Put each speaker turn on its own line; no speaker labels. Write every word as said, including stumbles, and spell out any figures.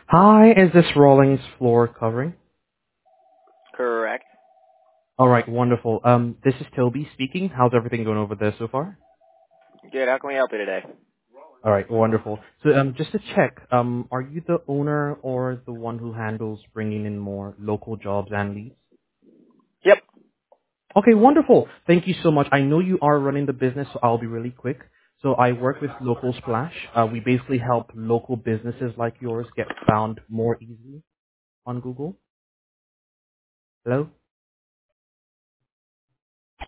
Hi, is this Rawlings floor covering?
Correct.
All right, wonderful. Um, this is Toby speaking. How's everything going over there so far?
Good. How can we help you today?
All right, wonderful. So, um, just to check, um, are you the owner or the one who handles bringing in more local jobs and leads?
Yep.
Okay, wonderful. Thank you so much. I know you are running the business, so I'll be really quick. So I work with Local Splash. Uh, we basically help local businesses like yours get found more easily on Google. Hello?